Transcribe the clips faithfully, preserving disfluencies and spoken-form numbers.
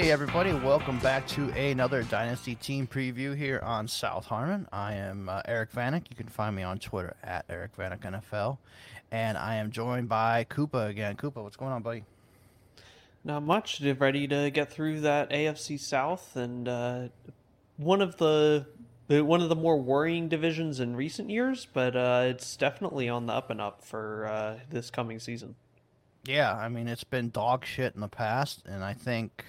Hey everybody, welcome back to another Dynasty Team Preview here on South Harmon. I am uh, Eric Vanek. You can find me on Twitter at Eric Vanek N F L. And I am joined by Koopa again. Koopa, what's going on, buddy? Not much. Just ready to get through that A F C South and uh, one of the one of the more worrying divisions in recent years, but uh, it's definitely on the up and up for uh, this coming season. Yeah, I mean, it's been dog shit in the past, and I think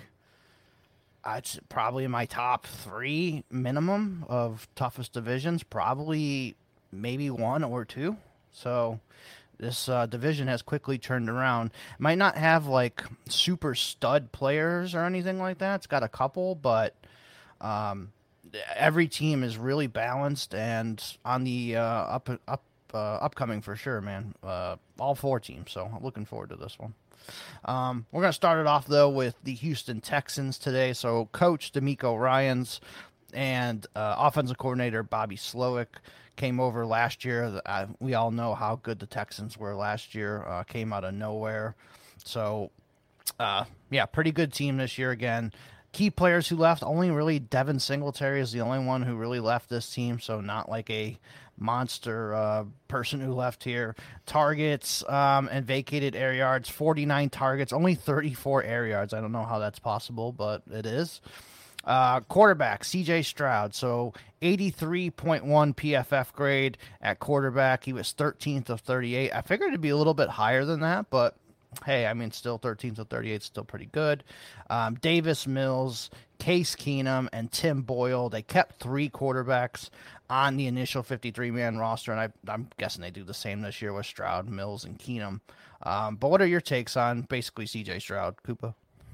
uh, it's probably in my top three minimum of toughest divisions, probably maybe one or two. So this uh, division has quickly turned around. Might not have like super stud players or anything like that. It's got a couple, but um, every team is really balanced and on the uh, up up uh, upcoming for sure, man. Uh, all four teams. So I'm looking forward to this one. Um, we're going to start it off, though, with the Houston Texans today. So, Coach D'Amico Ryans and uh, offensive coordinator Bobby Slowick came over last year. Uh, we all know how good the Texans were last year, uh, came out of nowhere. So, uh, yeah, pretty good team this year again. Key players who left, only really Devin Singletary is the only one who really left this team, so not like a monster uh, person who left here. Targets um, and vacated air yards, forty-nine targets, only thirty-four air yards. I don't know how that's possible, but it is. Uh, quarterback, C J Stroud, so eighty-three point one P F F grade at quarterback. He was thirteenth of thirty-eight. I figured it'd be a little bit higher than that, but hey, I mean, still thirteenth of thirty-eight, still pretty good. Um, Davis Mills, Case Keenum, and Tim Boyle. They kept three quarterbacks on the initial fifty-three man roster, and I, I'm guessing they do the same this year with Stroud, Mills, and Keenum. Um, but what are your takes on basically C J Stroud, Koopa?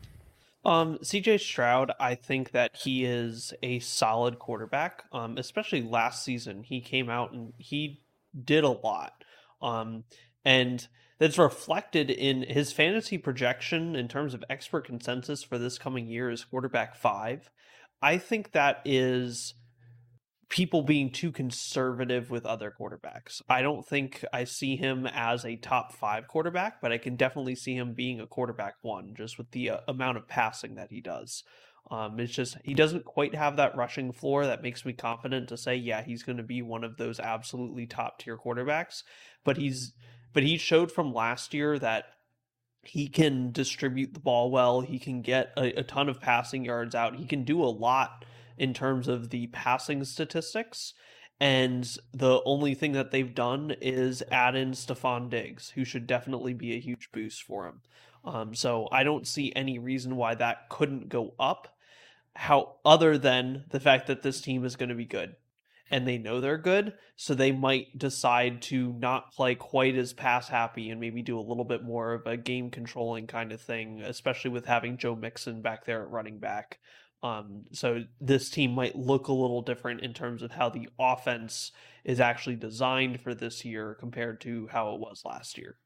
Um, C J Stroud, I think that he is a solid quarterback. Um, especially last season, he came out and he did a lot. Um, and that's reflected in his fantasy projection in terms of expert consensus for this coming year is quarterback five. I think that is people being too conservative with other quarterbacks. I don't think I see him as a top five quarterback, but I can definitely see him being a quarterback one just with the uh, amount of passing that he does. Um, it's just he doesn't quite have that rushing floor that makes me confident to say, yeah, he's going to be one of those absolutely top tier quarterbacks. But he's but he showed from last year that he can distribute the ball well. He can get a, a ton of passing yards out. He can do a lot in terms of the passing statistics. And the only thing that they've done is add in Stephon Diggs, who should definitely be a huge boost for him. Um, so I don't see any reason why that couldn't go up. How other than the fact that this team is going to be good and they know they're good, so they might decide to not play quite as pass happy and maybe do a little bit more of a game controlling kind of thing, especially with having Joe Mixon back there at running back. Um, so this team might look a little different in terms of how the offense is actually designed for this year compared to how it was last year.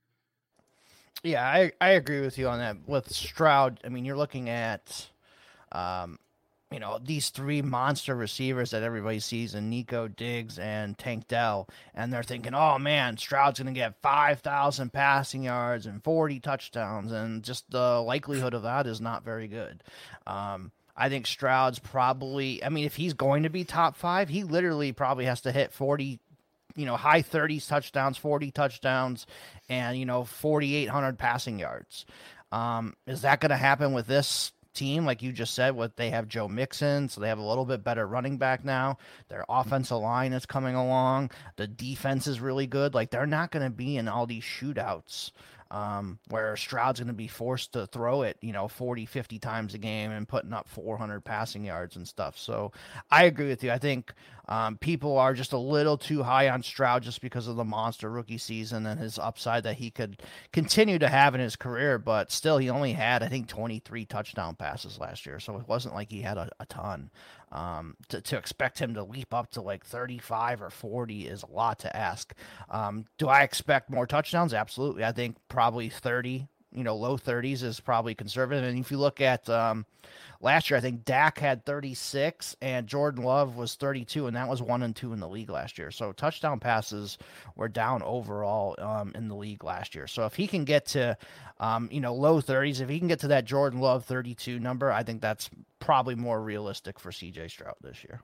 Yeah, I, I agree with you on that. With Stroud, I mean, you're looking at um, you know, these three monster receivers that everybody sees in Nico Diggs and Tank Dell, and they're thinking, oh man, Stroud's going to get five thousand passing yards and forty touchdowns, and just the likelihood of that is not very good. Um, I think Stroud's probably, I mean, if he's going to be top five, he literally probably has to hit forty, you know, high thirties touchdowns, forty touchdowns, and, you know, forty-eight hundred passing yards. Um, is that going to happen with this team? Like you just said, what they have Joe Mixon, so they have a little bit better running back now. Their offensive line is coming along. The defense is really good. Like, they're not going to be in all these shootouts um, where Stroud's going to be forced to throw it, you know, forty, fifty times a game and putting up four hundred passing yards and stuff. So I agree with you. I think um, people are just a little too high on Stroud just because of the monster rookie season and his upside that he could continue to have in his career. But still, he only had, I think, twenty-three touchdown passes last year. So it wasn't like he had a, a ton. Um, to, to expect him to leap up to like thirty-five or forty is a lot to ask. Um, do I expect more touchdowns? Absolutely. I think probably thirty You know, low thirties is probably conservative. And if you look at um, last year, I think Dak had thirty-six and Jordan Love was thirty-two, and that was one and two in the league last year. So touchdown passes were down overall um, in the league last year. So if he can get to, um, you know, low thirties, if he can get to that Jordan Love thirty-two number, I think that's probably more realistic for C J Stroud this year.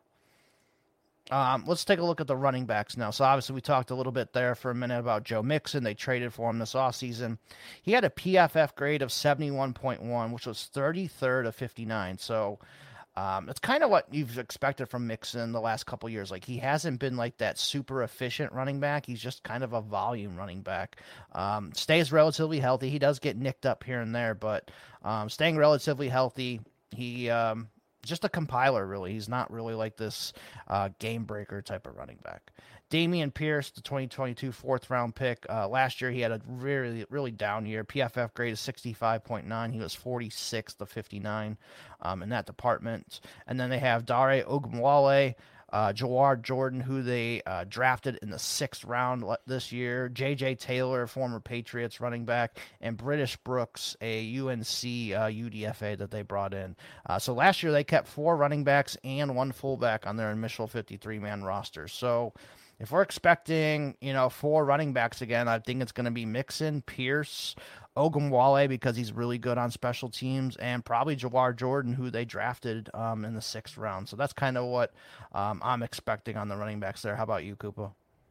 Um, let's take a look at the running backs now. So obviously we talked a little bit there for a minute about Joe Mixon. They traded for him this offseason. He had a P F F grade of seventy-one point one, which was thirty-third of fifty-nine. So um, it's kind of what you've expected from Mixon the last couple years. Like, he hasn't been like that super efficient running back. He's just kind of a volume running back. Um, stays relatively healthy. He does get nicked up here and there, but um, staying relatively healthy. He... Um, just a compiler, really. He's not really like this uh, game breaker type of running back. Dameon Pierce, the twenty twenty-two fourth round pick. Uh, last year, he had a really, really down year. P F F grade is sixty-five point nine. He was forty-sixth of fifty-nine um, in that department. And then they have Dare Ogunbowale, uh, Jawar Jordan, who they uh, drafted in the sixth round this year. J J Taylor, former Patriots running back, and British Brooks, a U N C uh, U D F A that they brought in. Uh, so last year they kept four running backs and one fullback on their initial fifty-three man roster. So if we're expecting, you know, four running backs again, I think it's going to be Mixon, Pierce, Ogunbowale, because he's really good on special teams, and probably Jawar Jordan, who they drafted um, in the sixth round. So that's kind of what um, I'm expecting on the running backs there. How about you, Koopa?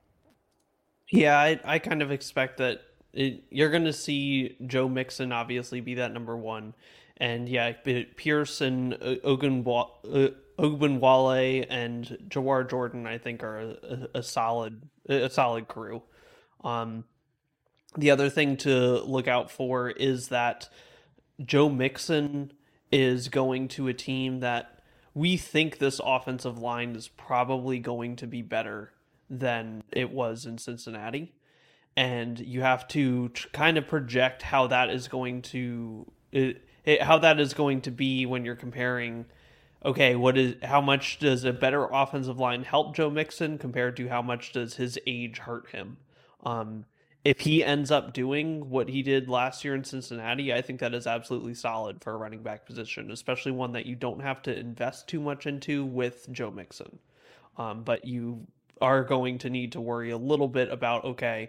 Yeah, I, I kind of expect that it, you're going to see Joe Mixon obviously be that number one. And yeah, Pierce and Ogunbowale Ogunbowale and Jawar Jordan, I think, are a, a solid a solid crew. Um, the other thing to look out for is that Joe Mixon is going to a team that we think this offensive line is probably going to be better than it was in Cincinnati. And you have to tr- kind of project how that is going to it, it, how that is going to be when you're comparing. Okay, what is how much does a better offensive line help Joe Mixon compared to how much does his age hurt him? Um, if he ends up doing what he did last year in Cincinnati, I think that is absolutely solid for a running back position, especially one that you don't have to invest too much into with Joe Mixon. Um, but you are going to need to worry a little bit about, okay,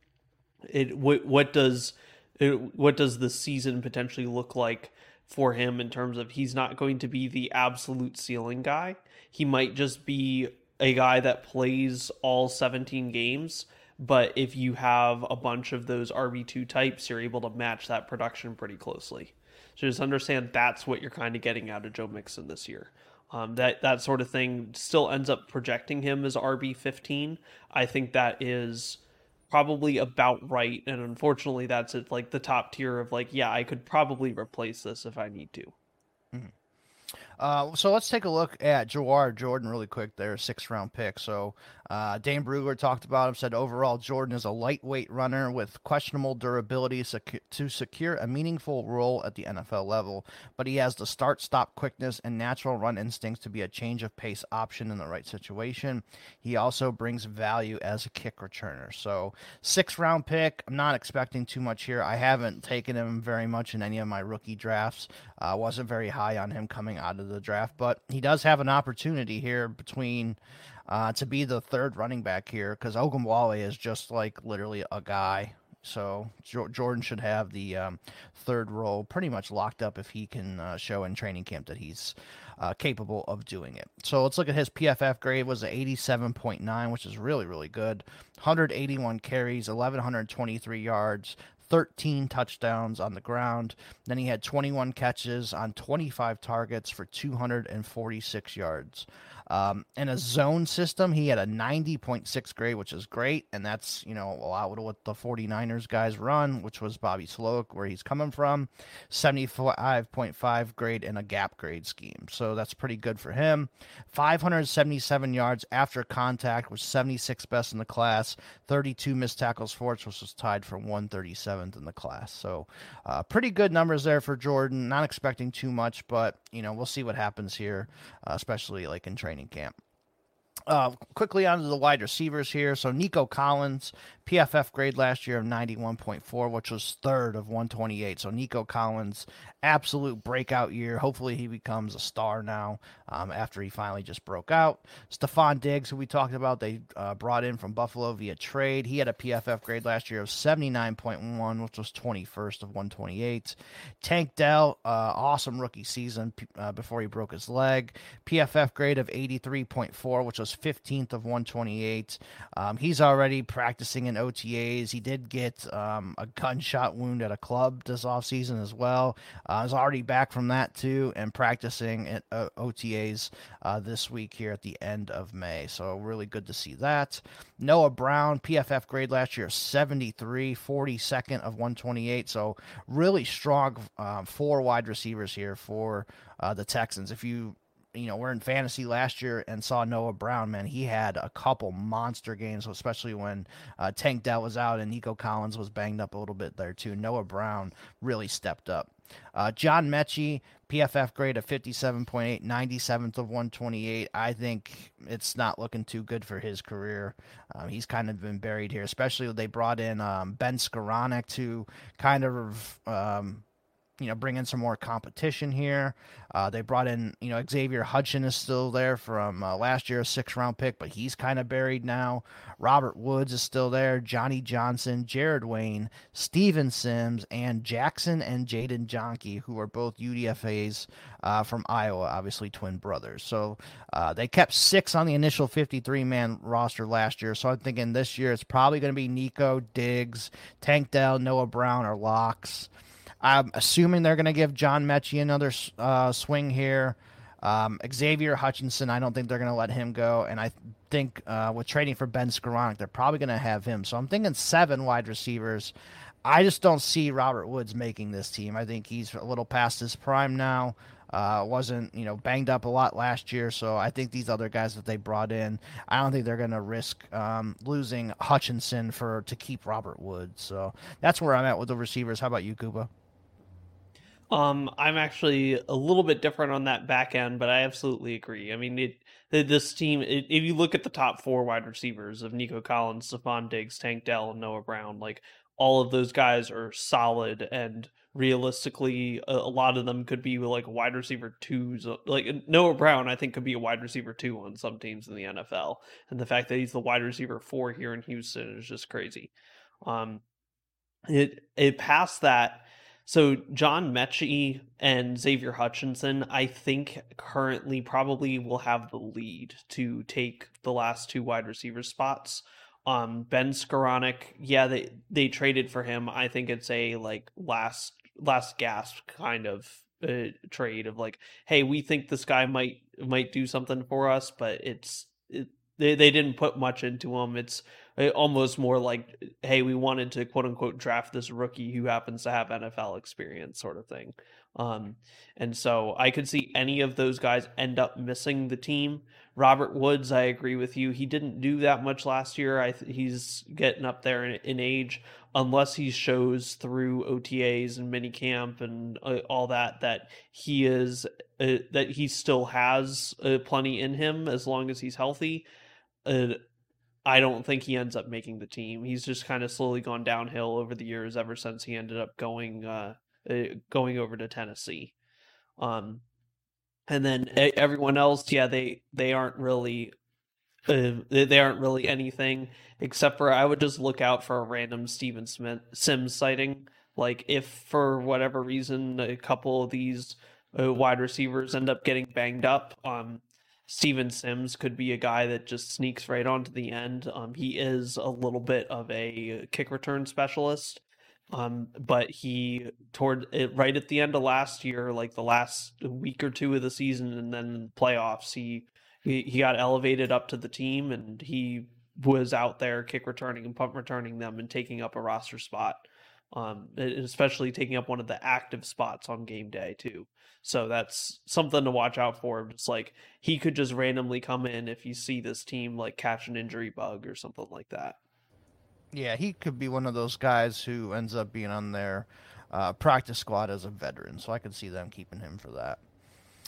it what, what does it, what does the season potentially look like for him in terms of he's not going to be the absolute ceiling guy. He might just be a guy that plays all seventeen games, but if you have a bunch of those R B two types, you're able to match that production pretty closely. So just understand that's what you're kind of getting out of Joe Mixon this year. Um, that, that sort of thing still ends up projecting him as R B fifteen. I think that is probably about right, and unfortunately that's at like the top tier of like, yeah, I could probably replace this if I need to. Mm-hmm. Uh, so let's take a look at Jawar Jordan really quick there, sixth round pick. So uh, Dane Brugler talked about him, said overall Jordan is a lightweight runner with questionable durability secu- to secure a meaningful role at the N F L level, but he has the start-stop quickness and natural run instincts to be a change of pace option in the right situation. He also brings value as a kick returner. So sixth round pick, I'm not expecting too much here. I haven't taken him very much in any of my rookie drafts. I uh, wasn't very high on him coming out of the draft, but he does have an opportunity here between uh, to be the third running back here, because Ogunbowale is just like literally a guy. So jo- Jordan should have the um, third role pretty much locked up if he can uh, show in training camp that he's uh, capable of doing it. So let's look at his P F F grade. Was an eighty-seven point nine, which is really, really good. one hundred eighty-one carries, eleven twenty-three yards, thirteen touchdowns on the ground. Then he had twenty-one catches on twenty-five targets for two hundred forty-six yards. Um, in a zone system, he had a ninety point six grade, which is great, and that's, you know, a lot of what the 49ers guys run, which was Bobby Sloak, where he's coming from. seventy-five point five grade in a gap grade scheme, so that's pretty good for him. five hundred seventy-seven yards after contact, was seventy-sixth best in the class. thirty-two missed tackles forced, which was tied for one hundred thirty-seventh in the class. So uh, pretty good numbers there for Jordan. Not expecting too much, but, you know, we'll see what happens here, uh, especially like in training camp. Uh, quickly onto the wide receivers here. So Nico Collins, P F F grade last year of ninety-one point four, which was third of one twenty-eight. So Nico Collins, absolute breakout year. Hopefully he becomes a star now um, after he finally just broke out. Stephon Diggs, who we talked about, they uh, brought in from Buffalo via trade. He had a P F F grade last year of seventy-nine point one, which was twenty-first of one twenty-eight. Tank Dell, uh, awesome rookie season uh, before he broke his leg. P F F grade of eighty-three point four, which was fifteenth of one twenty-eight. Um, he's already practicing in O T As. He did get um, a gunshot wound at a club this offseason as well. Uh, he's already back from that too and practicing at uh, O T As uh, this week here at the end of May. So really good to see that. Noah Brown, P F F grade last year, seventy-three, forty-second of one twenty-eight. So really strong um, four wide receivers here for uh, the Texans. If you you know, we're in fantasy last year and saw Noah Brown, man, he had a couple monster games, especially when uh, Tank Dell was out and Nico Collins was banged up a little bit there too. Noah Brown really stepped up. Uh, John Mechie, P F F grade of fifty-seven point eight, ninety-seventh of one twenty-eight. I think it's not looking too good for his career. Um, he's kind of been buried here, especially when they brought in um, Ben Skoranek to kind of um, you know, bring in some more competition here. Uh, they brought in, you know, Xavier Hutchinson is still there from uh, last year's sixth round pick, but he's kind of buried now. Robert Woods is still there. Johnny Johnson, Jared Wayne, Steven Sims, and Jackson and Jaden Jonke, who are both U D F As uh, from Iowa, obviously twin brothers. So uh, they kept six on the initial fifty-three man roster last year. So I'm thinking this year it's probably going to be Nico, Diggs, Tank Dell, Noah Brown, or Locks. I'm assuming they're going to give John Mechie another uh, swing here. Um, Xavier Hutchinson, I don't think they're going to let him go. And I think uh, with trading for Ben Skoranek, they're probably going to have him. So I'm thinking seven wide receivers. I just don't see Robert Woods making this team. I think he's a little past his prime now. Uh, wasn't, you know, banged up a lot last year. So I think these other guys that they brought in, I don't think they're going to risk um, losing Hutchinson for to keep Robert Woods. So that's where I'm at with the receivers. How about you, Koopa? Um, I'm actually a little bit different on that back end, but I absolutely agree. I mean, it this team, it, if you look at the top four wide receivers of Nico Collins, Stephon Diggs, Tank Dell, and Noah Brown, like all of those guys are solid, and realistically, a, a lot of them could be like wide receiver twos. Like Noah Brown, I think could be a wide receiver two on some teams in the N F L, and the fact that he's the wide receiver four here in Houston is just crazy. Um, it it past that. So John Mechie and Xavier Hutchinson, I think currently probably will have the lead to take the last two wide receiver spots. Um, Ben Skoranek, yeah, they they traded for him. I think it's a like last last gasp kind of uh, trade of like, hey, we think this guy might might do something for us, but it's it, they they didn't put much into him. It's almost more like, hey, we wanted to quote unquote draft this rookie who happens to have N F L experience, sort of thing. Um, and so I could see any of those guys end up missing the team. Robert Woods, I agree with you. He didn't do that much last year. I th- he's getting up there in, in age, unless he shows through O T As and minicamp and uh, all that that he is uh, that he still has uh, plenty in him as long as he's healthy. Uh, I don't think he ends up making the team. He's just kind of slowly gone downhill over the years ever since he ended up going uh, uh, going over to Tennessee. Um, and then everyone else, yeah, they they aren't really uh, they aren't really anything except for I would just look out for a random Steven Smith Sims sighting. Like if for whatever reason a couple of these uh, wide receivers end up getting banged up, um, Steven Sims could be a guy that just sneaks right onto the end. Um, he is a little bit of a kick return specialist, um, but he toward it right at the end of last year, like the last week or two of the season, and then playoffs, he he, he got elevated up to the team, and he was out there kick returning and punt returning them and taking up a roster spot. Um, especially taking up one of the active spots on game day too. So that's something to watch out for. It's like he could just randomly come in if you see this team like catch an injury bug or something like that. Yeah, he could be one of those guys who ends up being on their uh, practice squad as a veteran. So I could see them keeping him for that.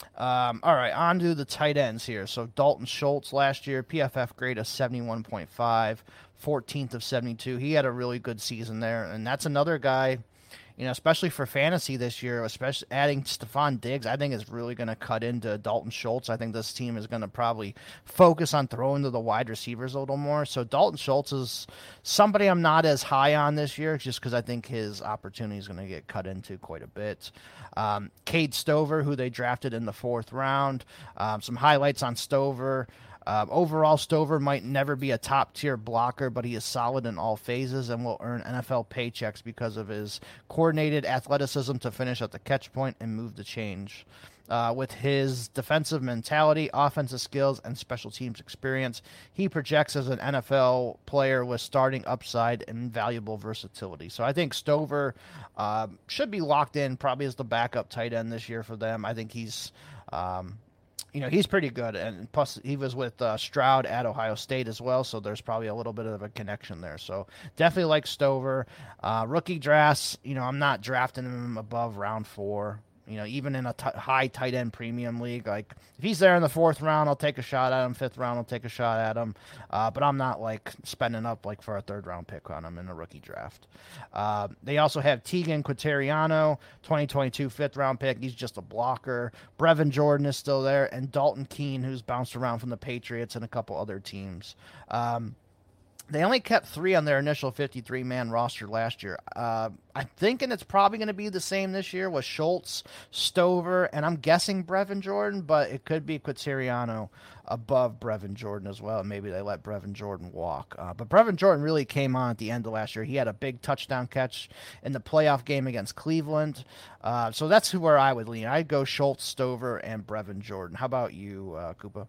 Um, all right, on to the tight ends here. So Dalton Schultz last year, P F F grade of seventy-one point five, fourteenth of seventy-two. He had a really good season there, and that's another guy, you know, especially for fantasy this year, especially adding Stephon Diggs, I think is really going to cut into Dalton Schultz. I think this team is going to probably focus on throwing to the wide receivers a little more. So Dalton Schultz is somebody I'm not as high on this year, just because I think his opportunity is going to get cut into quite a bit. Um, Cade Stover, who they drafted in the fourth round. Um, some highlights on Stover. Um, overall, Stover might never be a top-tier blocker, but he is solid in all phases and will earn N F L paychecks because of his coordinated athleticism to finish at the catch point and move the change. Uh, with his defensive mentality, offensive skills, and special teams experience, he projects as an N F L player with starting upside and valuable versatility. So I think Stover uh, should be locked in probably as the backup tight end this year for them. I think he's... Um, you know, he's pretty good, and plus he was with uh, Stroud at Ohio State as well, so there's probably a little bit of a connection there. So definitely like Stover. Uh, rookie drafts, you know, I'm not drafting him above round four. You know, even in a t- high tight end premium league, like if he's there in the fourth round, I'll take a shot at him. Fifth round, I'll take a shot at him. Uh, but I'm not like spending up like for a third round pick on him in a rookie draft. Uh, they also have Tegan Quateriano, twenty twenty-two fifth round pick. He's just a blocker. Brevin Jordan is still there, and Dalton Keene, who's bounced around from the Patriots and a couple other teams. Um, They only kept three on their initial fifty-three man roster last year. Uh, I'm thinking it's probably going to be the same this year with Schultz, Stover, and I'm guessing Brevin Jordan, but it could be Quateriano above Brevin Jordan as well. Maybe they let Brevin Jordan walk. Uh, but Brevin Jordan really came on at the end of last year. He had a big touchdown catch in the playoff game against Cleveland. Uh, so that's where I would lean. I'd go Schultz, Stover, and Brevin Jordan. How about you, uh, Koopa?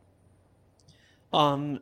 Um,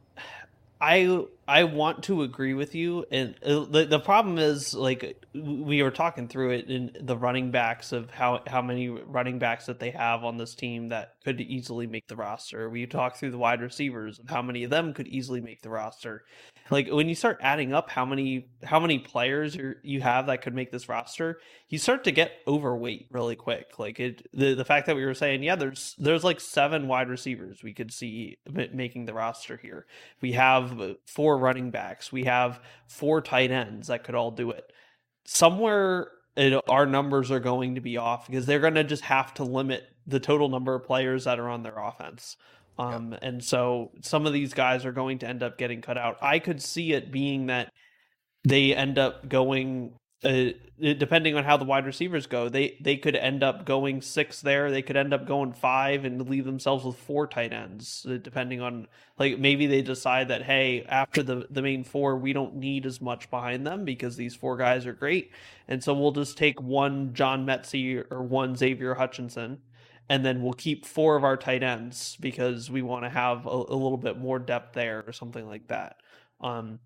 I I want to agree with you, and uh, the the problem is like we were talking through it in the running backs of how how many running backs that they have on this team that could easily make the roster. We talked through the wide receivers of how many of them could easily make the roster. Like when you start adding up how many how many players you you have that could make this roster, you start to get overweight really quick. Like it the the fact that we were saying, yeah, there's there's like seven wide receivers we could see making the roster here. We have four running backs. We have four tight ends that could all do it. Somewhere it, our numbers are going to be off because they're going to just have to limit the total number of players that are on their offense. Um, yep. And so some of these guys are going to end up getting cut out. I could see it being that they end up going, uh, depending on how the wide receivers go, they, they could end up going six there. They could end up going five and leave themselves with four tight ends, depending on, like, maybe they decide that, hey, after the, the main four, we don't need as much behind them because these four guys are great. And so we'll just take one John Metzie or one Xavier Hutchinson, and then we'll keep four of our tight ends because we want to have a, a little bit more depth there or something like that. Um,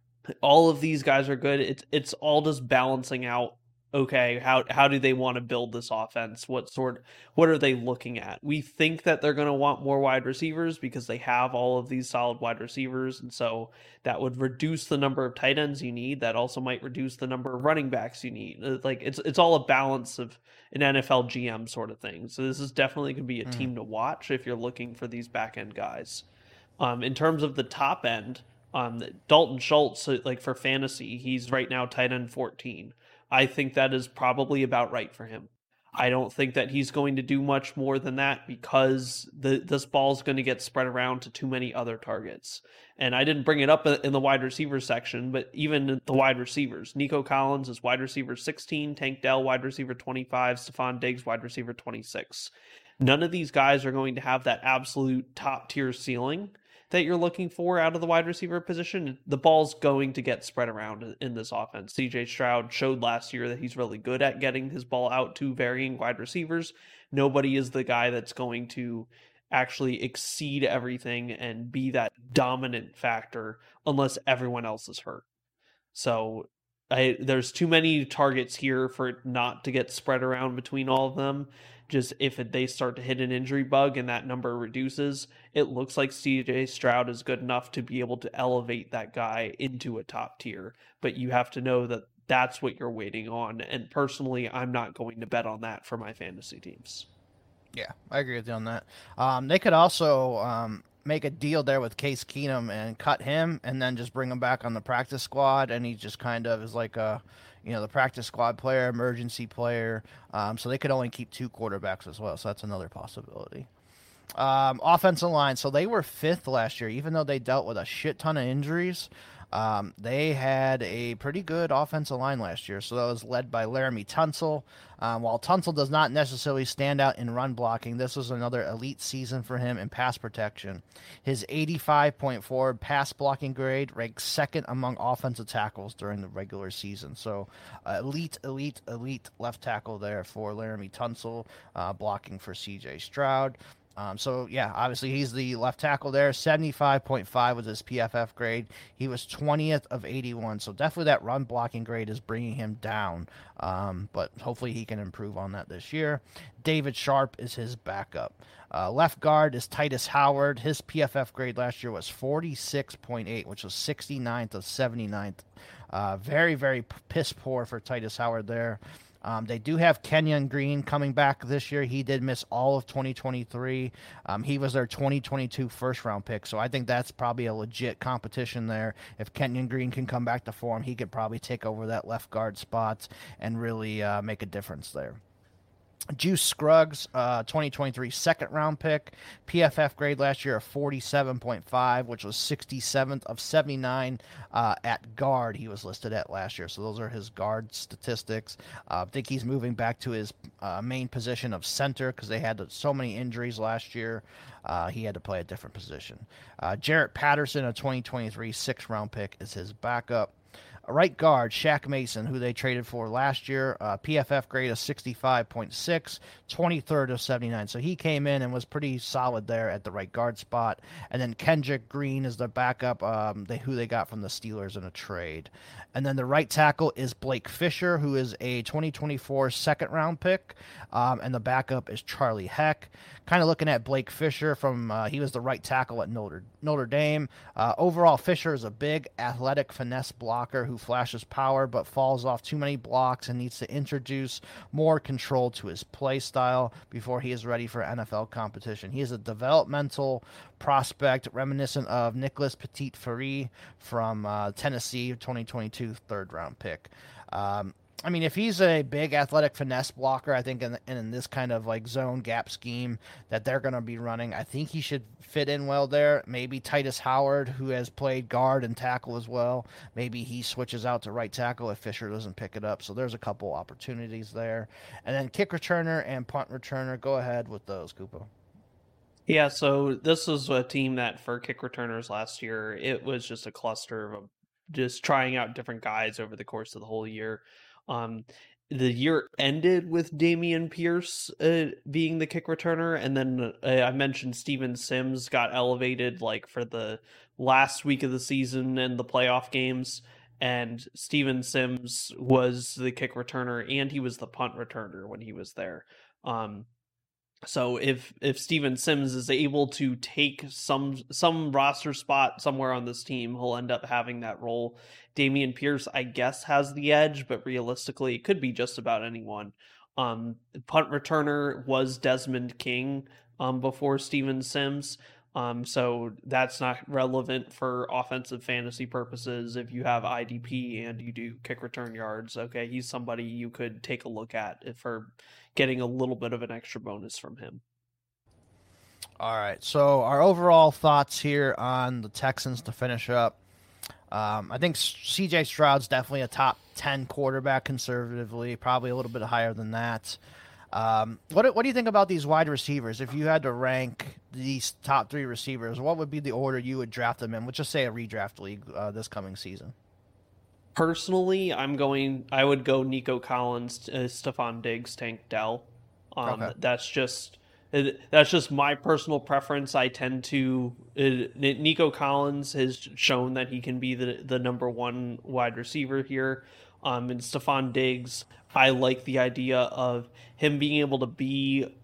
all of these guys are good. It's it's all just balancing out. Okay, how how do they want to build this offense? What sort what are they looking at? We think that they're going to want more wide receivers because they have all of these solid wide receivers, and so that would reduce the number of tight ends you need. That also might reduce the number of running backs you need. Like it's it's all a balance of an N F L G M sort of thing. So this is definitely going to be a mm. team to watch if you're looking for these back end guys. Um, in terms of the top end, um, Dalton Schultz, like for fantasy, he's right now tight end fourteen. I think that is probably about right for him. I don't think that he's going to do much more than that because the this ball is going to get spread around to too many other targets. And I didn't bring it up in the wide receiver section, but even the wide receivers. Nico Collins is wide receiver sixteen, Tank Dell wide receiver twenty-five, Stephon Diggs wide receiver twenty-six. None of these guys are going to have that absolute top tier ceiling that you're looking for out of the wide receiver position. The ball's going to get spread around in this offense. C J Stroud showed last year that he's really good at getting his ball out to varying wide receivers. Nobody is the guy that's going to actually exceed everything and be that dominant factor unless everyone else is hurt. So I, there's too many targets here for it not to get spread around between all of them. Just if it, they start to hit an injury bug and that number reduces, it looks like C J Stroud is good enough to be able to elevate that guy into a top tier. But you have to know that that's what you're waiting on. And personally, I'm not going to bet on that for my fantasy teams. Yeah, I agree with you on that. Um, they could also um, make a deal there with Case Keenum and cut him, and then just bring him back on the practice squad, and he just kind of is like a, you know, the practice squad player, emergency player. Um, so they could only keep two quarterbacks as well. So that's another possibility. Um, offensive line. So they were fifth last year, even though they dealt with a shit ton of injuries. Um, they had a pretty good offensive line last year. So that was led by Laramie Tunsil. Um, while Tunsil does not necessarily stand out in run blocking, this was another elite season for him in pass protection. His eighty-five point four pass blocking grade ranks second among offensive tackles during the regular season. So uh, elite, elite, elite left tackle there for Laramie Tunsil, uh, blocking for C J Stroud. Um, so, yeah, obviously he's the left tackle there. seventy-five point five was his P F F grade. He was twentieth of eighty-one. So definitely that run blocking grade is bringing him down. Um, but hopefully he can improve on that this year. David Sharp is his backup. Uh, left guard is Titus Howard. His P F F grade last year was forty-six point eight, which was sixty-ninth of seventy-ninth. Uh, very, very piss poor for Titus Howard there. Um, they do have Kenyon Green coming back this year. He did miss all of twenty twenty-three. Um, he was their twenty twenty-two first round pick, so I think that's probably a legit competition there. If Kenyon Green can come back to form, he could probably take over that left guard spot and really uh, make a difference there. Juice Scruggs, uh, twenty twenty-three second round pick. P F F grade last year of forty-seven point five, which was sixty-seventh of seventy-nine uh, at guard he was listed at last year. So those are his guard statistics. Uh, I think he's moving back to his uh, main position of center because they had so many injuries last year. Uh, he had to play a different position. Uh, Jarrett Patterson, a twenty twenty-three sixth round pick, is his backup. Right guard, Shaq Mason, who they traded for last year, uh, P F F grade of sixty-five point six, twenty-third of seventy-nine. So he came in and was pretty solid there at the right guard spot. And then Kendrick Green is the backup, um, they, who they got from the Steelers in a trade. And then the right tackle is Blake Fisher, who is a twenty twenty-four second round pick. Um, and the backup is Charlie Heck. Kind of looking at Blake Fisher from, uh, he was the right tackle at Notre, Notre Dame. Uh, overall, Fisher is a big, athletic finesse blocker who flashes power but falls off too many blocks and needs to introduce more control to his play style before he is ready for N F L competition. He is a developmental prospect reminiscent of Nicholas Petit-Frere from uh, Tennessee, twenty twenty-two third round pick. Um, I mean, if he's a big athletic finesse blocker, I think in, in this kind of like zone gap scheme that they're going to be running, I think he should fit in well there. Maybe Titus Howard, who has played guard and tackle as well, maybe he switches out to right tackle if Fisher doesn't pick it up. So there's a couple opportunities there. And then kick returner and punt returner, go ahead with those, Koopa. Yeah, so this was a team that for kick returners last year, it was just a cluster of just trying out different guys over the course of the whole year. Um, the year ended with Damian Pierce uh, being the kick returner, and then uh, I mentioned Steven Sims got elevated like for the last week of the season and the playoff games, and Steven Sims was the kick returner and he was the punt returner when he was there. Um, So if if Steven Sims is able to take some some roster spot somewhere on this team, he'll end up having that role. Damian Pierce, I guess, has the edge, but realistically, it could be just about anyone. Um, punt returner was Desmond King um, before Steven Sims, um, so that's not relevant for offensive fantasy purposes. If you have I D P and you do kick return yards, okay, he's somebody you could take a look at for getting a little bit of an extra bonus from him. All right, so our overall thoughts here on the Texans to finish up. Um, I think C J Stroud's definitely a top ten quarterback conservatively, probably a little bit higher than that. Um, what what do you think about these wide receivers? If you had to rank these top three receivers, what would be the order you would draft them in? Let's just say a redraft league uh, this coming season. Personally, I'm going. I would go Nico Collins, uh, Stephon Diggs, Tank Dell. Um, okay. That's just that's just my personal preference. I tend to uh, Nico Collins has shown that he can be the the number one wide receiver here. Um, and Stephon Diggs, I like the idea of him being able to be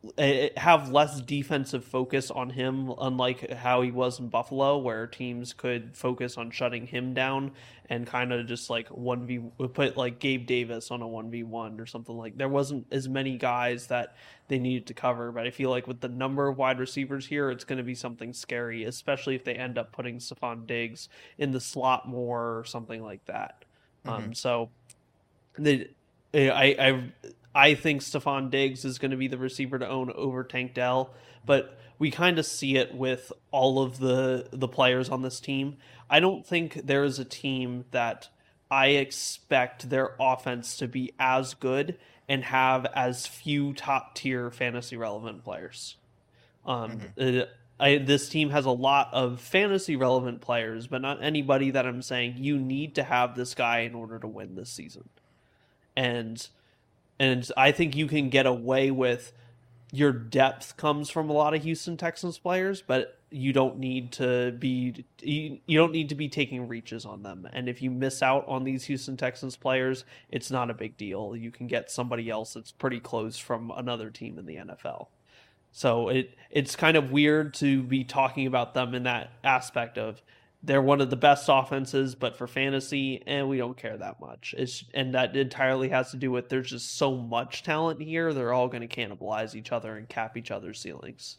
have less defensive focus on him, unlike how he was in Buffalo, where teams could focus on shutting him down and kind of just like one v put like Gabe Davis on a one v one or something. Like there wasn't as many guys that they needed to cover, but I feel like with the number of wide receivers here, it's going to be something scary, especially if they end up putting Stephon Diggs in the slot more or something like that. Mm-hmm. Um, so the I I. I think Stephon Diggs is going to be the receiver to own over Tank Dell, but we kind of see it with all of the, the players on this team. I don't think there is a team that I expect their offense to be as good and have as few top-tier fantasy-relevant players. Um, mm-hmm. I, this team has a lot of fantasy-relevant players, but not anybody that I'm saying you need to have this guy in order to win this season. And... And I think you can get away with your depth comes from a lot of Houston Texans players, but you don't need to be you, you don't need to be taking reaches on them. And if you miss out on these Houston Texans players, it's not a big deal. You can get somebody else that's pretty close from another team in the N F L. So it it's kind of weird to be talking about them in that aspect of they're one of the best offenses, but for fantasy, and eh, we don't care that much. It's and that entirely has to do with there's just so much talent here. They're all going to cannibalize each other and cap each other's ceilings.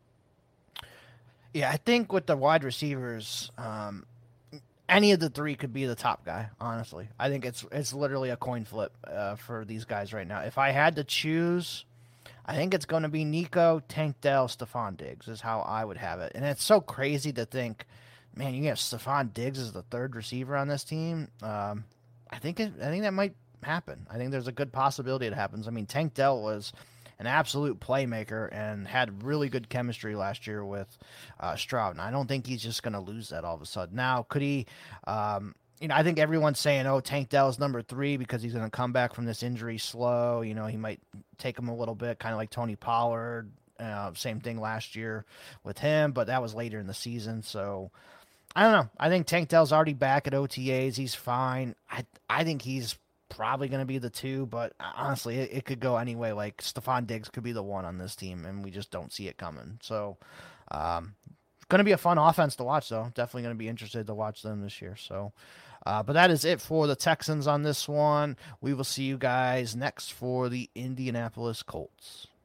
Yeah, I think with the wide receivers, um, any of the three could be the top guy. Honestly, I think it's it's literally a coin flip uh, for these guys right now. If I had to choose, I think it's going to be Nico, Tank Dell, Stephon Diggs is how I would have it. And it's so crazy to think, man, you have Stephon Diggs as the third receiver on this team. Um, I think it, I think that might happen. I think there's a good possibility it happens. I mean, Tank Dell was an absolute playmaker and had really good chemistry last year with uh, Stroud, and I don't think he's just going to lose that all of a sudden. Now, could he? Um, you know, I think everyone's saying, "Oh, Tank Dell's number three because he's going to come back from this injury slow." You know, he might take him a little bit, kind of like Tony Pollard. Uh, same thing last year with him, but that was later in the season, so. I don't know. I think Tank Dell's already back at O T As. He's fine. I I think he's probably going to be the two, but honestly, it, it could go anyway. Like, Stephon Diggs could be the one on this team, and we just don't see it coming. So, um, going to be a fun offense to watch, though. Definitely going to be interested to watch them this year. So, uh, but that is it for the Texans on this one. We will see you guys next for the Indianapolis Colts.